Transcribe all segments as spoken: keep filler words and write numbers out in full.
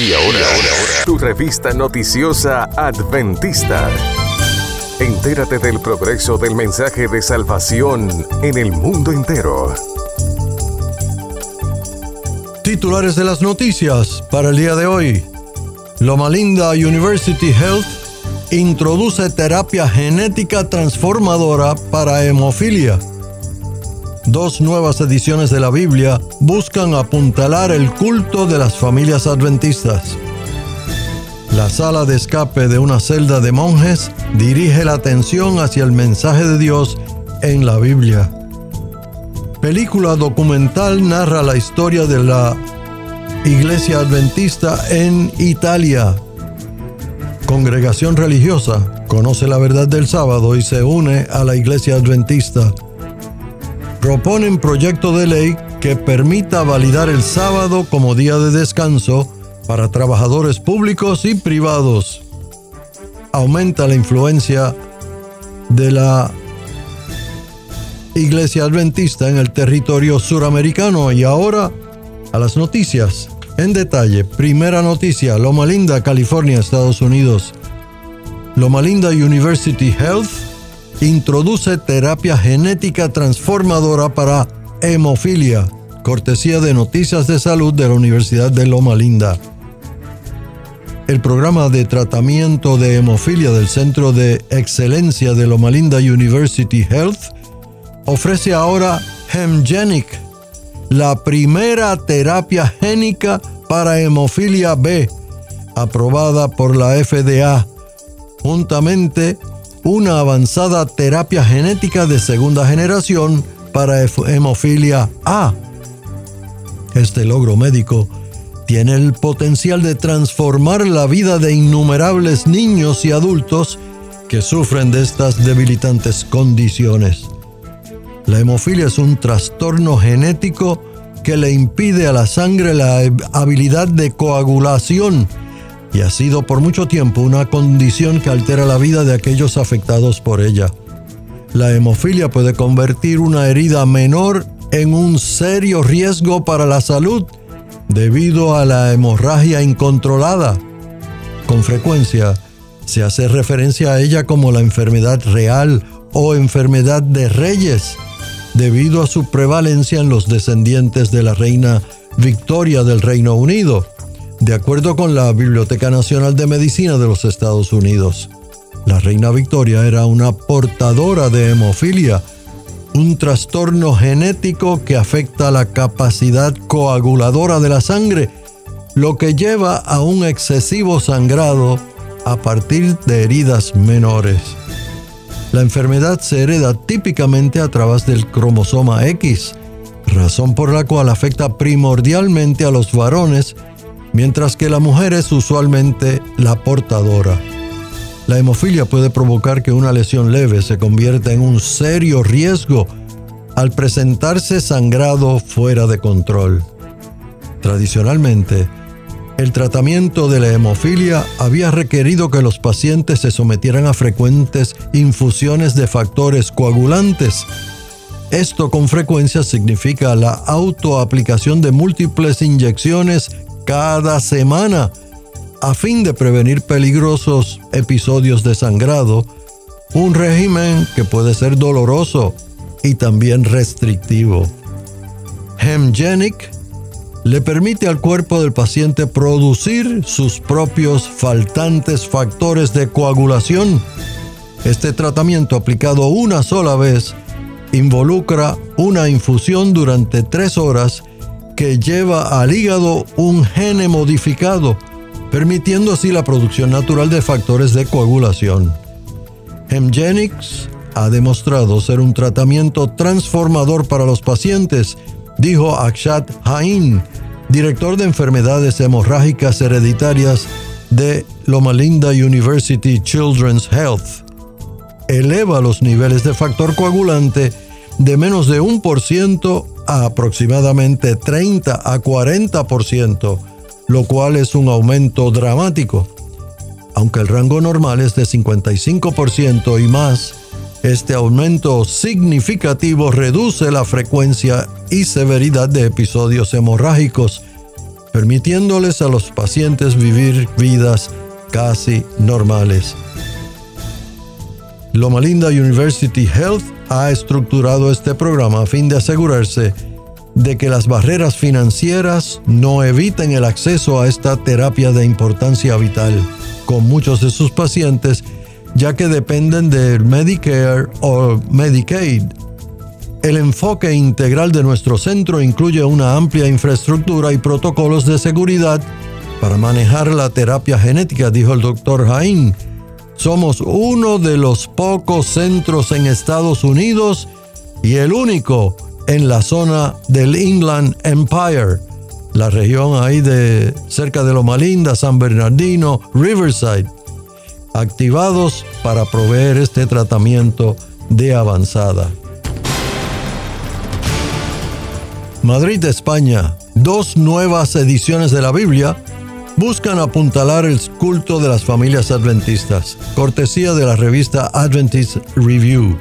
Y ahora, y ahora, tu revista noticiosa Adventista. Entérate del progreso del mensaje de salvación en el mundo entero. Titulares de las noticias para el día de hoy. Loma Linda University Health introduce terapia genética transformadora para hemofilia. Dos nuevas ediciones de la Biblia buscan apuntalar el culto de las familias adventistas. La sala de escape de una celda de monjes dirige la atención hacia el mensaje de Dios en la Biblia. Película documental narra la historia de la Iglesia Adventista en Italia. Congregación religiosa conoce la verdad del sábado y se une a la Iglesia Adventista. Proponen proyecto de ley que permita validar el sábado como día de descanso para trabajadores públicos y privados. Aumenta la influencia de la Iglesia Adventista en el territorio suramericano. Y ahora a las noticias en detalle. Primera noticia: Loma Linda, California, Estados Unidos. Loma Linda University Health introduce terapia genética transformadora para hemofilia, cortesía de Noticias de Salud de la Universidad de Loma Linda. El programa de tratamiento de hemofilia del Centro de Excelencia de Loma Linda University Health ofrece ahora Hemgenic, la primera terapia génica para hemofilia B, aprobada por la F D A, juntamente una avanzada terapia genética de segunda generación para hemofilia A. Este logro médico tiene el potencial de transformar la vida de innumerables niños y adultos que sufren de estas debilitantes condiciones. La hemofilia es un trastorno genético que le impide a la sangre la habilidad de coagulación y ha sido por mucho tiempo una condición que altera la vida de aquellos afectados por ella. La hemofilia puede convertir una herida menor en un serio riesgo para la salud debido a la hemorragia incontrolada. Con frecuencia se hace referencia a ella como la enfermedad real o enfermedad de reyes, debido a su prevalencia en los descendientes de la reina Victoria del Reino Unido, de acuerdo con la Biblioteca Nacional de Medicina de los Estados Unidos. La reina Victoria era una portadora de hemofilia, un trastorno genético que afecta la capacidad coaguladora de la sangre, lo que lleva a un excesivo sangrado a partir de heridas menores. La enfermedad se hereda típicamente a través del cromosoma X, razón por la cual afecta primordialmente a los varones, mientras que la mujer es usualmente la portadora. La hemofilia puede provocar que una lesión leve se convierta en un serio riesgo al presentarse sangrado fuera de control. Tradicionalmente, el tratamiento de la hemofilia había requerido que los pacientes se sometieran a frecuentes infusiones de factores coagulantes. Esto con frecuencia significa la autoaplicación de múltiples inyecciones cada semana, a fin de prevenir peligrosos episodios de sangrado, un régimen que puede ser doloroso y también restrictivo. Hemgenic le permite al cuerpo del paciente producir sus propios faltantes factores de coagulación. Este tratamiento, aplicado una sola vez, involucra una infusión durante tres horas que lleva al hígado un gene modificado, permitiendo así la producción natural de factores de coagulación. Hemgenics ha demostrado ser un tratamiento transformador para los pacientes, dijo Akshat Jain, director de enfermedades hemorrágicas hereditarias de Loma Linda University Children's Health. Eleva los niveles de factor coagulante de menos de un por ciento a aproximadamente treinta a cuarenta por ciento, lo cual es un aumento dramático. Aunque el rango normal es de cincuenta y cinco por ciento y más, este aumento significativo reduce la frecuencia y severidad de episodios hemorrágicos, permitiéndoles a los pacientes vivir vidas casi normales. Loma Linda University Health ha estructurado este programa a fin de asegurarse de que las barreras financieras no eviten el acceso a esta terapia de importancia vital con muchos de sus pacientes, ya que dependen del Medicare o Medicaid. El enfoque integral de nuestro centro incluye una amplia infraestructura y protocolos de seguridad para manejar la terapia genética, dijo el doctor Jain. Somos uno de los pocos centros en Estados Unidos y el único en la zona del Inland Empire, la región ahí de cerca de Loma Linda, San Bernardino, Riverside, activados para proveer este tratamiento de avanzada. Madrid, España. Dos nuevas ediciones de la Biblia buscan apuntalar el culto de las familias adventistas, cortesía de la revista Adventist Review.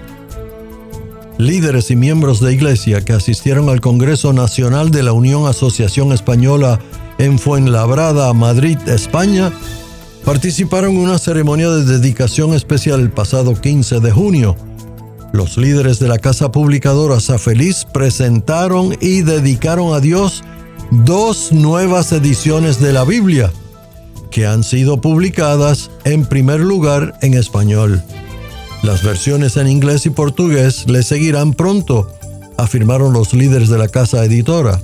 Líderes y miembros de iglesia que asistieron al Congreso Nacional de la Unión Asociación Española en Fuenlabrada, Madrid, España, participaron en una ceremonia de dedicación especial el pasado quince de junio. Los líderes de la casa publicadora Safeliz presentaron y dedicaron a Dios dos nuevas ediciones de la Biblia, que han sido publicadas en primer lugar en español. Las versiones en inglés y portugués le seguirán pronto, afirmaron los líderes de la casa editora.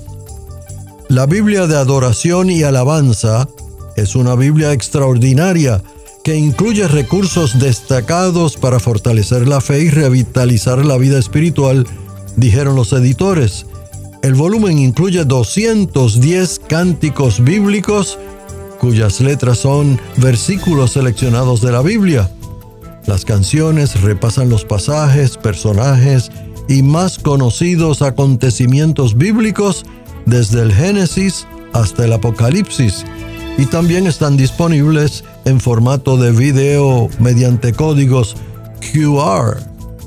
La Biblia de Adoración y Alabanza es una Biblia extraordinaria que incluye recursos destacados para fortalecer la fe y revitalizar la vida espiritual, dijeron los editores. El volumen incluye doscientos diez cánticos bíblicos, cuyas letras son versículos seleccionados de la Biblia. Las canciones repasan los pasajes, personajes y más conocidos acontecimientos bíblicos desde el Génesis hasta el Apocalipsis, y también están disponibles en formato de video mediante códigos Q R.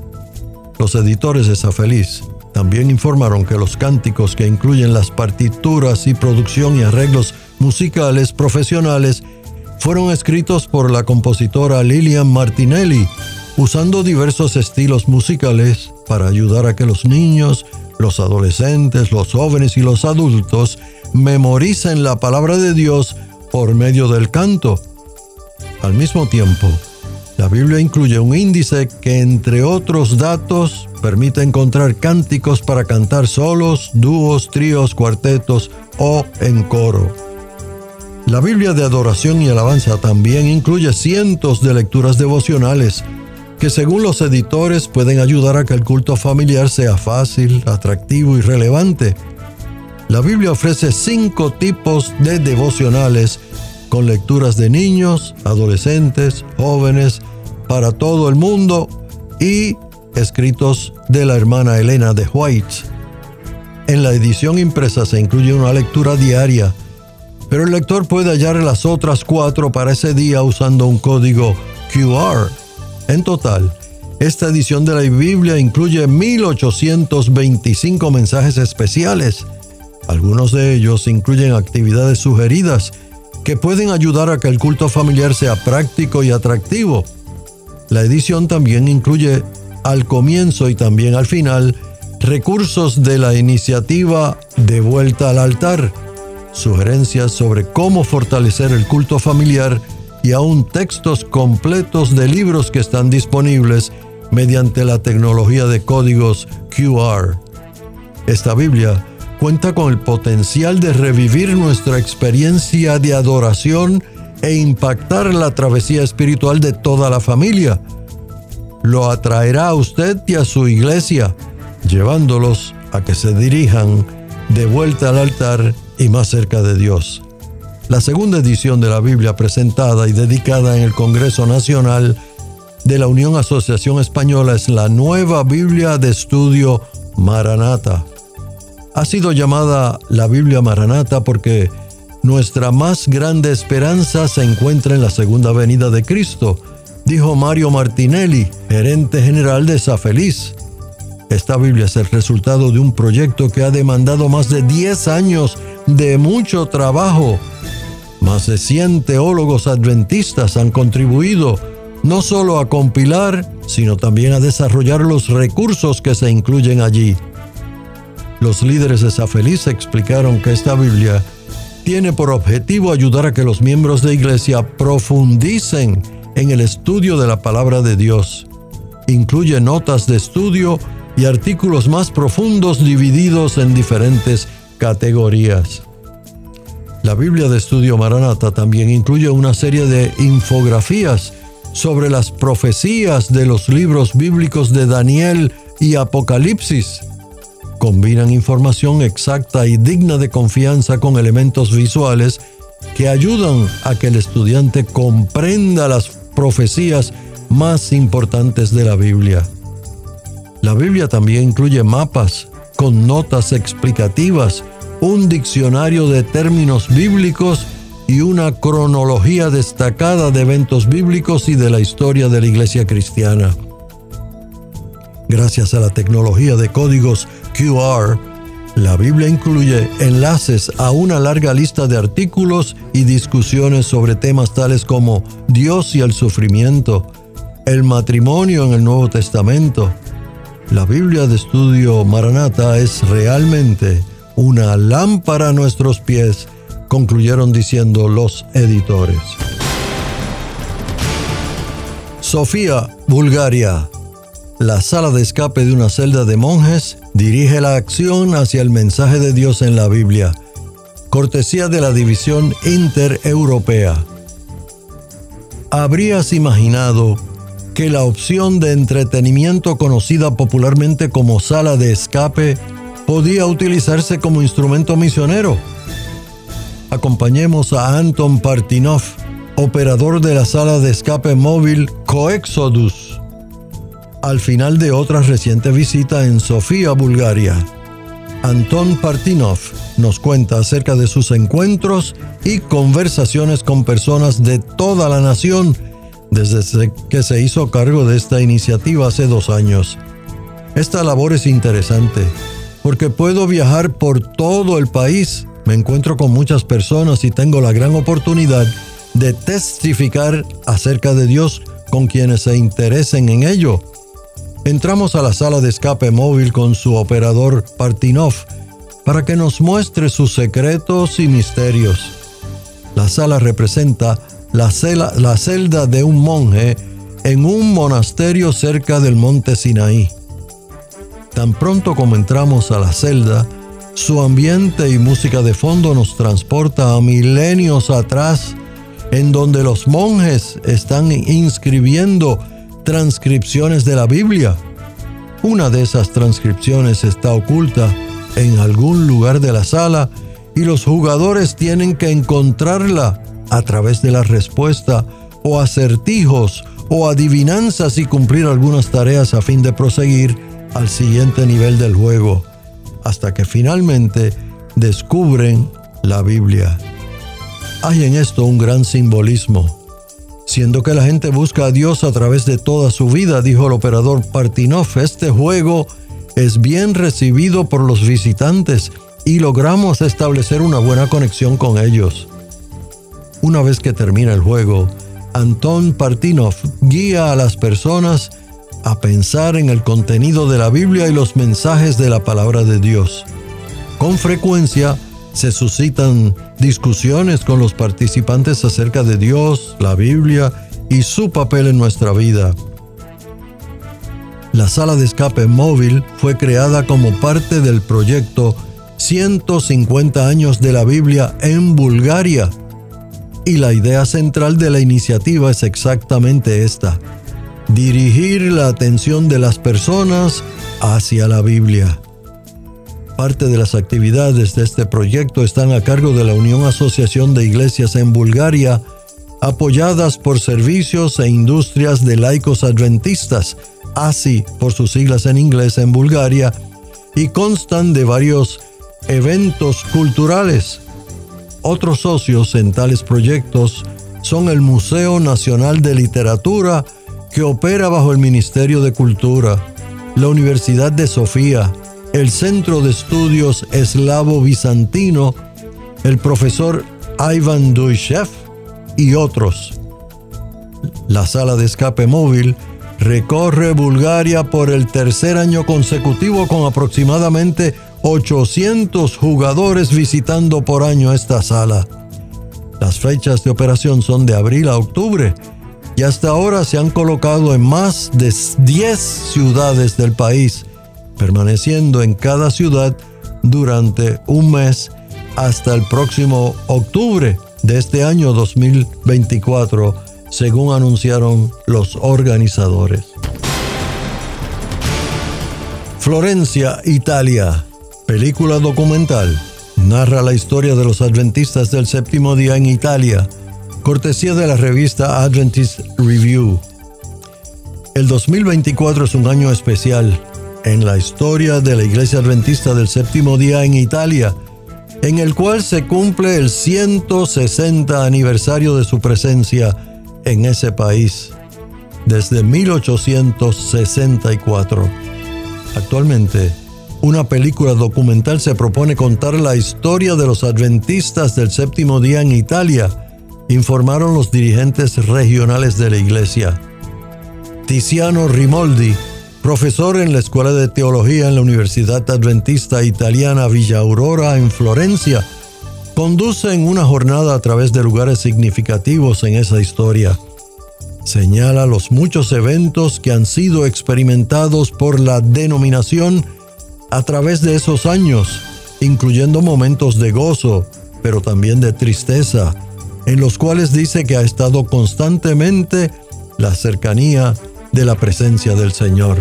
Los editores de Safeliz también informaron que los cánticos, que incluyen las partituras y producción y arreglos musicales profesionales, fueron escritos por la compositora Lilian Martinelli, usando diversos estilos musicales para ayudar a que los niños, los adolescentes, los jóvenes y los adultos memoricen la palabra de Dios por medio del canto. Al mismo tiempo, la Biblia incluye un índice que, entre otros datos, permite encontrar cánticos para cantar solos, dúos, tríos, cuartetos o en coro. La Biblia de Adoración y Alabanza también incluye cientos de lecturas devocionales que, según los editores, pueden ayudar a que el culto familiar sea fácil, atractivo y relevante. La Biblia ofrece cinco tipos de devocionales con lecturas de niños, adolescentes, jóvenes, para todo el mundo y escritos de la hermana Elena de White. En la edición impresa se incluye una lectura diaria, pero el lector puede hallar las otras cuatro para ese día usando un código Q R. En total, esta edición de la Biblia incluye mil ochocientos veinticinco mensajes especiales. Algunos de ellos incluyen actividades sugeridas que pueden ayudar a que el culto familiar sea práctico y atractivo. La edición también incluye, al comienzo y también al final, recursos de la iniciativa De Vuelta al Altar, sugerencias sobre cómo fortalecer el culto familiar y aún textos completos de libros que están disponibles mediante la tecnología de códigos Q R. Esta Biblia cuenta con el potencial de revivir nuestra experiencia de adoración e impactar la travesía espiritual de toda la familia. Lo atraerá a usted y a su iglesia, llevándolos a que se dirijan de vuelta al altar y más cerca de Dios. La segunda edición de la Biblia, presentada y dedicada en el Congreso Nacional de la Unión Asociación Española, es la Nueva Biblia de Estudio Maranata. Ha sido llamada la Biblia Maranata porque nuestra más grande esperanza se encuentra en la segunda venida de Cristo, dijo Mario Martinelli, gerente general de Safeliz. Esta Biblia es el resultado de un proyecto que ha demandado más de diez años de mucho trabajo. Más de cien teólogos adventistas han contribuido no solo a compilar, sino también a desarrollar los recursos que se incluyen allí. Los líderes de Safeliz explicaron que esta Biblia tiene por objetivo ayudar a que los miembros de iglesia profundicen en el estudio de la palabra de Dios. Incluye notas de estudio y artículos más profundos divididos en diferentes categorías. La Biblia de Estudio Maranata también incluye una serie de infografías sobre las profecías de los libros bíblicos de Daniel y Apocalipsis. Combinan información exacta y digna de confianza con elementos visuales que ayudan a que el estudiante comprenda las profecías más importantes de la Biblia. La Biblia también incluye mapas con notas explicativas, un diccionario de términos bíblicos y una cronología destacada de eventos bíblicos y de la historia de la iglesia cristiana. Gracias a la tecnología de códigos Q R, la Biblia incluye enlaces a una larga lista de artículos y discusiones sobre temas tales como Dios y el sufrimiento, el matrimonio en el Nuevo Testamento. La Biblia de Estudio Maranata es realmente una lámpara a nuestros pies, concluyeron diciendo los editores. Sofía, Bulgaria. La sala de escape de una celda de monjes dirige la acción hacia el mensaje de Dios en la Biblia, cortesía de la División Intereuropea. ¿Habrías imaginado que la opción de entretenimiento conocida popularmente como sala de escape podía utilizarse como instrumento misionero? Acompañemos a Anton Partinov, operador de la sala de escape móvil Coexodus, al final de otra reciente visita en Sofía, Bulgaria. Anton Partinov nos cuenta acerca de sus encuentros y conversaciones con personas de toda la nación desde que se hizo cargo de esta iniciativa hace dos años. Esta labor es interesante porque puedo viajar por todo el país, me encuentro con muchas personas y tengo la gran oportunidad de testificar acerca de Dios con quienes se interesen en ello. Entramos a la sala de escape móvil con su operador Partinov para que nos muestre sus secretos y misterios. La sala representa la, cela, la celda de un monje en un monasterio cerca del monte Sinaí. Tan pronto como entramos a la celda, su ambiente y música de fondo nos transporta a milenios atrás, en donde los monjes están inscribiendo transcripciones de la Biblia. Una de esas transcripciones está oculta en algún lugar de la sala y los jugadores tienen que encontrarla a través de la respuesta o acertijos o adivinanzas y cumplir algunas tareas a fin de proseguir al siguiente nivel del juego, hasta que finalmente descubren la Biblia. Hay en esto un gran simbolismo. Siendo que la gente busca a Dios a través de toda su vida, dijo el operador Partinov, este juego es bien recibido por los visitantes y logramos establecer una buena conexión con ellos. Una vez que termina el juego, Anton Partinov guía a las personas a pensar en el contenido de la Biblia y los mensajes de la palabra de Dios. Con frecuencia se suscitan discusiones con los participantes acerca de Dios, la Biblia y su papel en nuestra vida. La sala de escape móvil fue creada como parte del proyecto ciento cincuenta años de la Biblia en Bulgaria. Y la idea central de la iniciativa es exactamente esta: dirigir la atención de las personas hacia la Biblia. Parte de las actividades de este proyecto están a cargo de la Unión Asociación de Iglesias en Bulgaria, apoyadas por Servicios e Industrias de Laicos Adventistas, A S I por sus siglas en inglés, en Bulgaria, y constan de varios eventos culturales. Otros socios en tales proyectos son el Museo Nacional de Literatura, que opera bajo el Ministerio de Cultura, la Universidad de Sofía, el Centro de Estudios Eslavo Bizantino el profesor Ivan Duyshev y otros. La sala de escape móvil recorre Bulgaria por el tercer año consecutivo con aproximadamente ochocientos jugadores visitando por año esta sala. Las fechas de operación son de abril a octubre y hasta ahora se han colocado en más de diez ciudades del país, permaneciendo en cada ciudad durante un mes hasta el próximo octubre de este año dos mil veinticuatro, según anunciaron los organizadores. Florencia, Italia. Película documental. Narra la historia de los adventistas del séptimo día en Italia, cortesía de la revista Adventist Review. El dos mil veinticuatro es un año especial en la historia de la Iglesia Adventista del séptimo día en Italia, en el cual se cumple el ciento sesenta aniversario de su presencia en ese país, desde mil ochocientos sesenta y cuatro. Actualmente, una película documental se propone contar la historia de los adventistas del séptimo día en Italia, informaron los dirigentes regionales de la iglesia. Tiziano Rimoldi, profesor en la Escuela de Teología en la Universidad Adventista Italiana Villa Aurora en Florencia, conduce en una jornada a través de lugares significativos en esa historia. Señala los muchos eventos que han sido experimentados por la denominación a través de esos años, incluyendo momentos de gozo, pero también de tristeza, en los cuales dice que ha estado constantemente la cercanía de la presencia del Señor.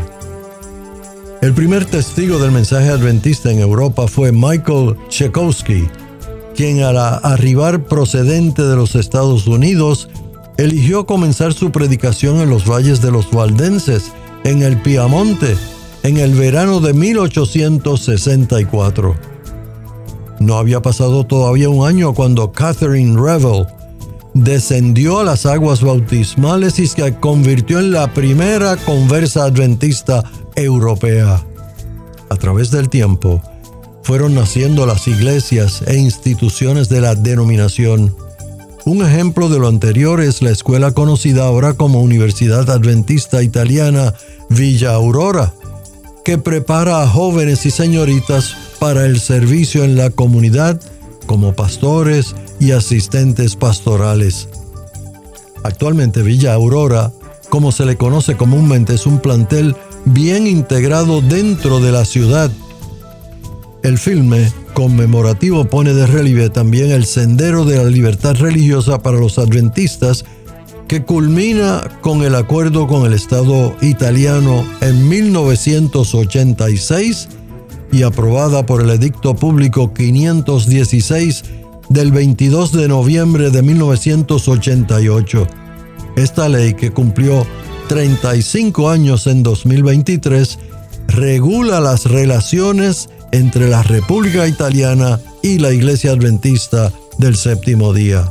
El primer testigo del mensaje adventista en Europa fue Michael Tchaikovsky, quien al arribar procedente de los Estados Unidos, eligió comenzar su predicación en los valles de los Valdenses, en el Piamonte, en el verano de mil ochocientos sesenta y cuatro. No había pasado todavía un año cuando Catherine Revel descendió a las aguas bautismales y se convirtió en la primera conversa adventista europea. A través del tiempo, fueron naciendo las iglesias e instituciones de la denominación. Un ejemplo de lo anterior es la escuela conocida ahora como Universidad Adventista Italiana Villa Aurora, que prepara a jóvenes y señoritas para el servicio en la comunidad como pastores y asistentes pastorales. Actualmente Villa Aurora, como se le conoce comúnmente, es un plantel bien integrado dentro de la ciudad. El filme conmemorativo pone de relieve también el sendero de la libertad religiosa para los adventistas, que culmina con el acuerdo con el Estado italiano en mil novecientos ochenta y seis y aprobada por el Edicto Público quinientos dieciséis del veintidós de noviembre de mil novecientos ochenta y ocho. Esta ley, que cumplió treinta y cinco años en dos mil veintitrés, regula las relaciones entre la República Italiana y la Iglesia Adventista del Séptimo Día.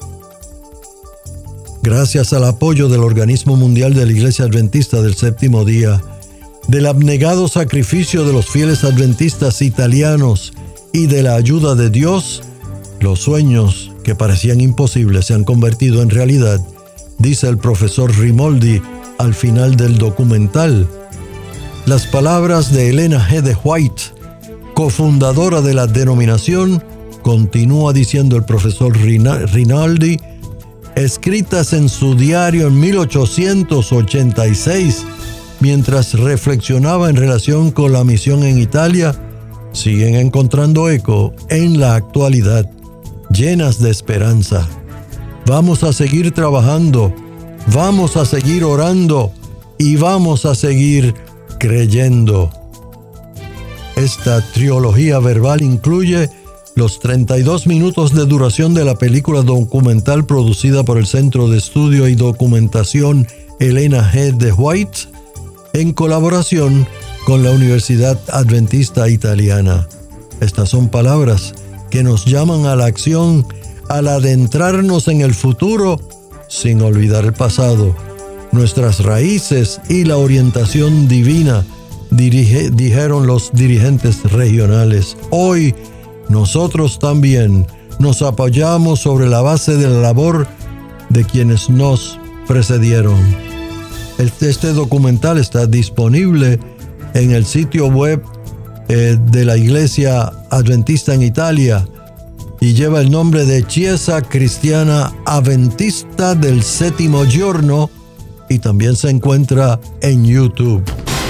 Gracias al apoyo del Organismo Mundial de la Iglesia Adventista del Séptimo Día, del abnegado sacrificio de los fieles adventistas italianos y de la ayuda de Dios, los sueños que parecían imposibles se han convertido en realidad, dice el profesor Rimoldi al final del documental. Las palabras de Elena G. de White, cofundadora de la denominación, continúa diciendo el profesor Rinaldi, escritas en su diario en mil ochocientos ochenta y seis, mientras reflexionaba en relación con la misión en Italia, siguen encontrando eco en la actualidad, llenas de esperanza. Vamos a seguir trabajando, vamos a seguir orando y vamos a seguir creyendo. Esta trilogía verbal incluye los treinta y dos minutos de duración de la película documental producida por el Centro de Estudio y Documentación Elena G. de White, en colaboración con la Universidad Adventista Italiana. Estas son palabras que nos llaman a la acción al adentrarnos en el futuro sin olvidar el pasado, nuestras raíces y la orientación divina, dirige, dijeron los dirigentes regionales. Hoy, nosotros también nos apoyamos sobre la base de la labor de quienes nos precedieron. Este documental está disponible en el sitio web eh, de la Iglesia Adventista en Italia y lleva el nombre de Chiesa Cristiana Adventista del Séptimo Giorno y también se encuentra en YouTube.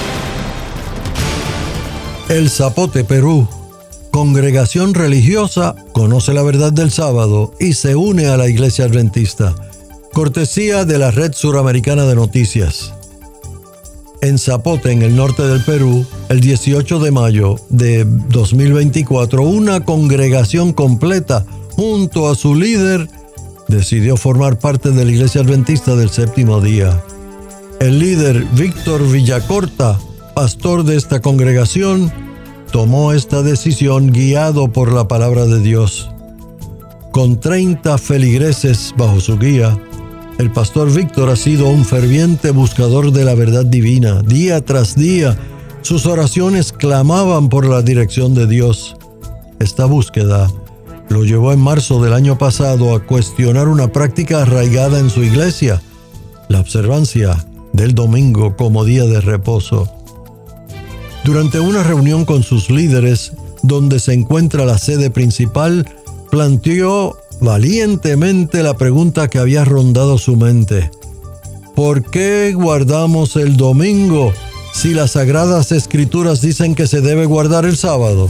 El Zapote, Perú. Congregación religiosa conoce la verdad del sábado y se une a la Iglesia Adventista. Cortesía de la Red Suramericana de Noticias. En Zapote, en el norte del Perú, el dieciocho de mayo de dos mil veinticuatro, una congregación completa, junto a su líder, decidió formar parte de la Iglesia Adventista del Séptimo Día. El líder Víctor Villacorta, pastor de esta congregación, tomó esta decisión guiado por la palabra de Dios. Con treinta feligreses bajo su guía, el pastor Víctor ha sido un ferviente buscador de la verdad divina. Día tras día, sus oraciones clamaban por la dirección de Dios. Esta búsqueda lo llevó en marzo del año pasado a cuestionar una práctica arraigada en su iglesia, la observancia del domingo como día de reposo. Durante una reunión con sus líderes, donde se encuentra la sede principal, planteó valientemente la pregunta que había rondado su mente. ¿Por qué guardamos el domingo si las Sagradas Escrituras dicen que se debe guardar el sábado?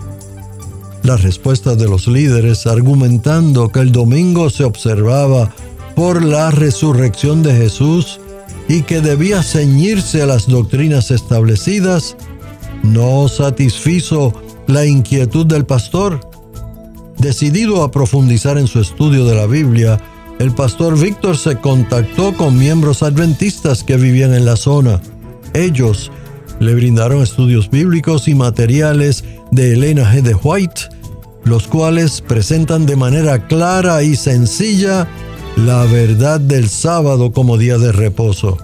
La respuesta de los líderes, argumentando que el domingo se observaba por la resurrección de Jesús y que debía ceñirse a las doctrinas establecidas, no satisfizo la inquietud del pastor. Decidido a profundizar en su estudio de la Biblia, el pastor Víctor se contactó con miembros adventistas que vivían en la zona. Ellos le brindaron estudios bíblicos y materiales de Elena G. de White, los cuales presentan de manera clara y sencilla la verdad del sábado como día de reposo.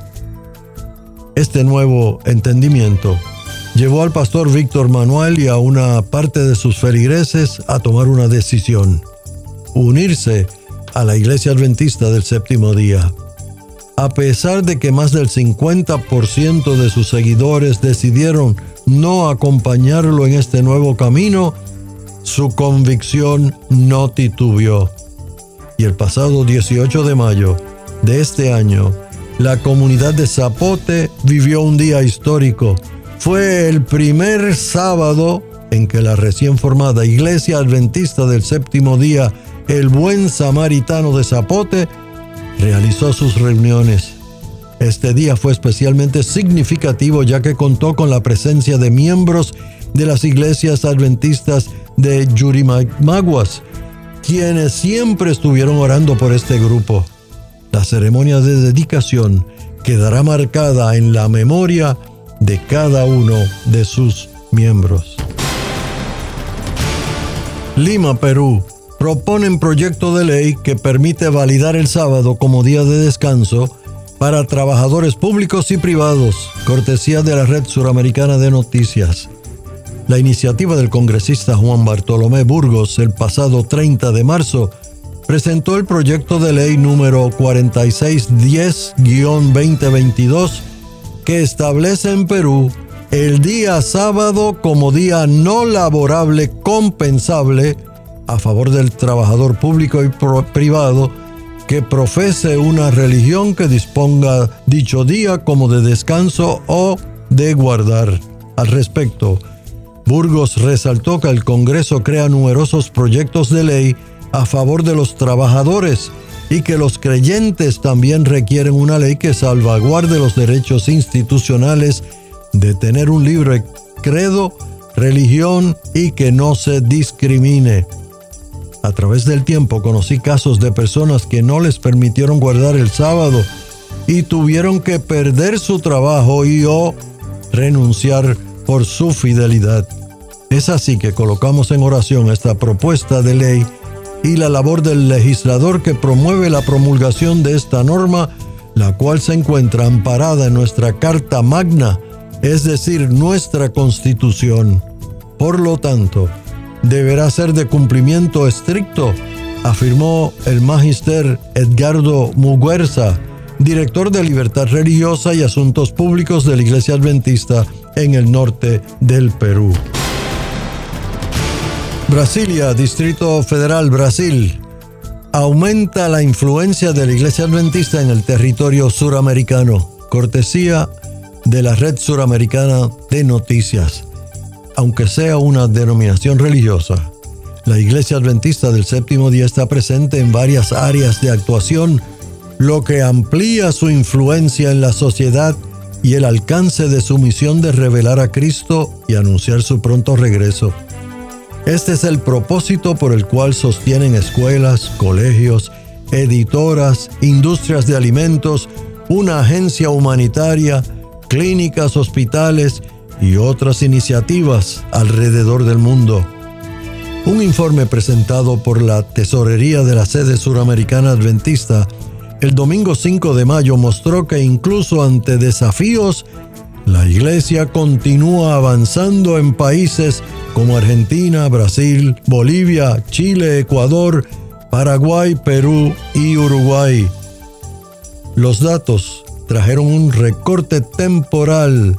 Este nuevo entendimiento llevó al pastor Víctor Manuel y a una parte de sus feligreses a tomar una decisión: unirse a la Iglesia Adventista del Séptimo Día. A pesar de que más del cincuenta por ciento de sus seguidores decidieron no acompañarlo en este nuevo camino, su convicción no titubeó. Y el pasado dieciocho de mayo de este año, la comunidad de Zapote vivió un día histórico. Fue el primer sábado en que la recién formada Iglesia Adventista del Séptimo Día, el Buen Samaritano de Zapote, realizó sus reuniones. Este día fue especialmente significativo ya que contó con la presencia de miembros de las iglesias adventistas de Yurimaguas, quienes siempre estuvieron orando por este grupo. La ceremonia de dedicación quedará marcada en la memoria de cada uno de sus miembros. Lima, Perú. Proponen proyecto de ley que permite validar el sábado como día de descanso para trabajadores públicos y privados, cortesía de la Red Suramericana de Noticias. La iniciativa del congresista Juan Bartolomé Burgos el pasado treinta de marzo presentó el proyecto de ley número cuarenta y seis diez guión veinte veintidós que establece en Perú el día sábado como día no laborable compensable a favor del trabajador público y privado que profese una religión que disponga dicho día como de descanso o de guardar. Al respecto, Burgos resaltó que el Congreso crea numerosos proyectos de ley a favor de los trabajadores y que los creyentes también requieren una ley que salvaguarde los derechos institucionales de tener un libre credo, religión y que no se discrimine. A través del tiempo conocí casos de personas que no les permitieron guardar el sábado y tuvieron que perder su trabajo y o renunciar por su fidelidad. Es así que colocamos en oración esta propuesta de ley y la labor del legislador que promueve la promulgación de esta norma, la cual se encuentra amparada en nuestra Carta Magna, es decir, nuestra Constitución. Por lo tanto, deberá ser de cumplimiento estricto, afirmó el magister Edgardo Muguerza, director de Libertad Religiosa y Asuntos Públicos de la Iglesia Adventista en el norte del Perú. Brasilia, Distrito Federal, Brasil. Aumenta la influencia de la Iglesia Adventista en el territorio suramericano, cortesía de la Red Suramericana de Noticias. Aunque sea una denominación religiosa, la Iglesia Adventista del Séptimo Día está presente en varias áreas de actuación, lo que amplía su influencia en la sociedad y el alcance de su misión de revelar a Cristo y anunciar su pronto regreso. Este es el propósito por el cual sostienen escuelas, colegios, editoras, industrias de alimentos, una agencia humanitaria, clínicas, hospitales y otras iniciativas alrededor del mundo. Un informe presentado por la Tesorería de la Sede Suramericana Adventista el domingo cinco de mayo mostró que incluso ante desafíos, la Iglesia continúa avanzando en países como Argentina, Brasil, Bolivia, Chile, Ecuador, Paraguay, Perú y Uruguay. Los datos trajeron un recorte temporal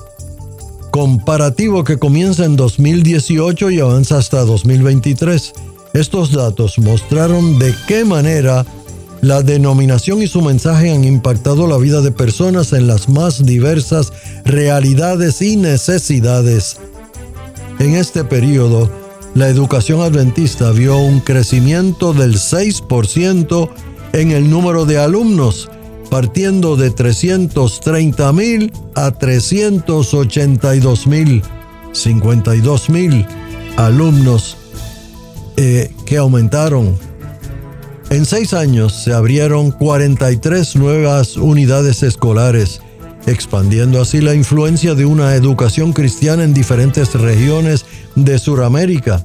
comparativo que comienza en dos mil dieciocho y avanza hasta dos mil veintitrés. Estos datos mostraron de qué manera la denominación y su mensaje han impactado la vida de personas en las más diversas realidades y necesidades. En este periodo, la educación adventista vio un crecimiento del seis por ciento en el número de alumnos, partiendo de trescientos treinta mil a trescientos ochenta y dos mil, cincuenta y dos mil alumnos eh, que aumentaron. En seis años se abrieron cuarenta y tres nuevas unidades escolares, expandiendo así la influencia de una educación cristiana en diferentes regiones de Sudamérica.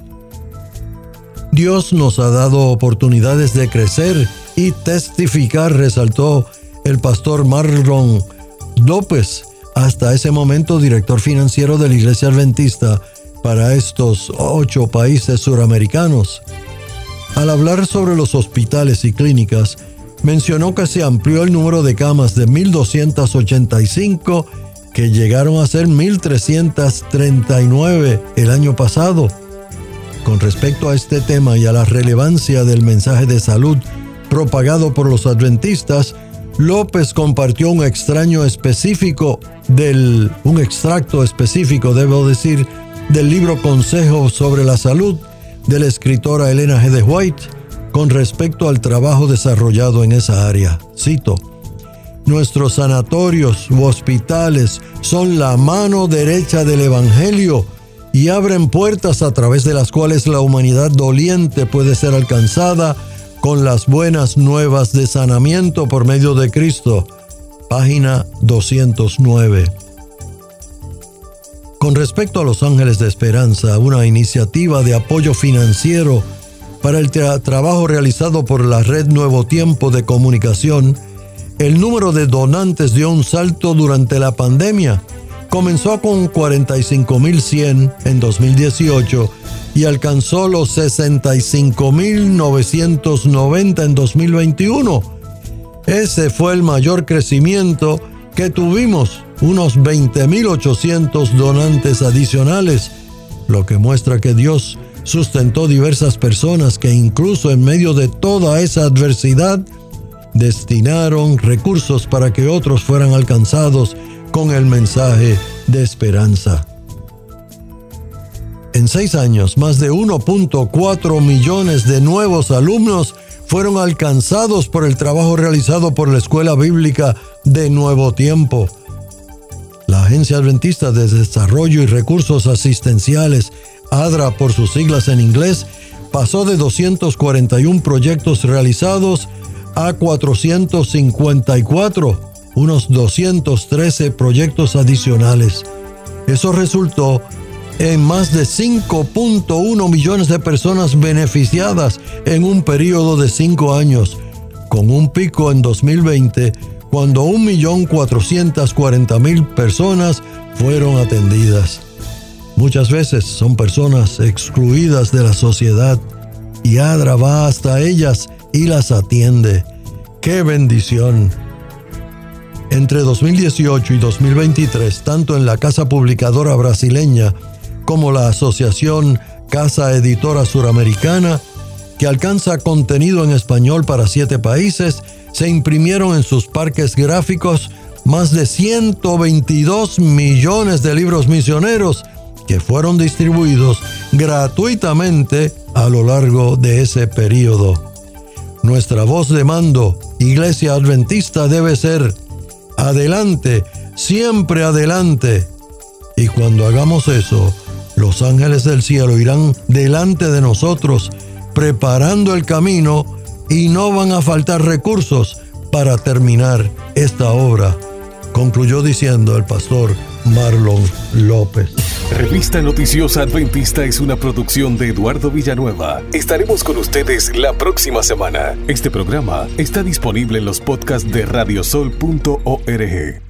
Dios nos ha dado oportunidades de crecer y testificar, resaltó el pastor Marlon López, hasta ese momento director financiero de la Iglesia Adventista para estos ocho países suramericanos. Al hablar sobre los hospitales y clínicas, mencionó que se amplió el número de camas de mil doscientas ochenta y cinco, que llegaron a ser mil trescientas treinta y nueve el año pasado. Con respecto a este tema y a la relevancia del mensaje de salud propagado por los adventistas, López compartió un extraño específico del, un extracto específico, debo decir, del libro Consejos sobre la Salud, de la escritora Elena G. de White, con respecto al trabajo desarrollado en esa área. Cito: nuestros sanatorios u hospitales son la mano derecha del Evangelio y abren puertas a través de las cuales la humanidad doliente puede ser alcanzada con las buenas nuevas de sanamiento por medio de Cristo. Página doscientos nueve. Con respecto a Los Ángeles de Esperanza, una iniciativa de apoyo financiero para el tra- trabajo realizado por la Red Nuevo Tiempo de Comunicación, el número de donantes dio un salto durante la pandemia. Comenzó con cuarenta y cinco mil cien en dos mil dieciocho y alcanzó los sesenta y cinco mil novecientos noventa en dos mil veintiuno. Ese fue el mayor crecimiento que tuvimos, unos veinte mil ochocientos donantes adicionales, lo que muestra que Dios sustentó diversas personas que incluso en medio de toda esa adversidad destinaron recursos para que otros fueran alcanzados con el mensaje de esperanza. En seis años, más de uno punto cuatro millones de nuevos alumnos fueron alcanzados por el trabajo realizado por la Escuela Bíblica de Nuevo Tiempo. La Agencia Adventista de Desarrollo y Recursos Asistenciales, A D R A por sus siglas en inglés, pasó de doscientos cuarenta y uno proyectos realizados a cuatrocientos cincuenta y cuatro, unos doscientos trece proyectos adicionales. Eso resultó en más de cinco punto uno millones de personas beneficiadas en un periodo de cinco años, con un pico en dos mil veinte, cuando un millón cuatrocientas cuarenta mil personas fueron atendidas. Muchas veces son personas excluidas de la sociedad y ADRA va hasta ellas y las atiende. ¡Qué bendición! Entre dos mil dieciocho y dos mil veintitrés, tanto en la Casa Publicadora Brasileña como la Asociación Casa Editora Suramericana, que alcanza contenido en español para siete países, se imprimieron en sus parques gráficos más de ciento veintidós millones de libros misioneros que fueron distribuidos gratuitamente a lo largo de ese periodo. Nuestra voz de mando, Iglesia Adventista, debe ser: adelante, siempre adelante. Y cuando hagamos eso, los ángeles del cielo irán delante de nosotros, preparando el camino, y no van a faltar recursos para terminar esta obra, concluyó diciendo el pastor Marlon López. Revista Noticiosa Adventista es una producción de Eduardo Villanueva. Estaremos con ustedes la próxima semana. Este programa está disponible en los podcasts de radiosol punto org.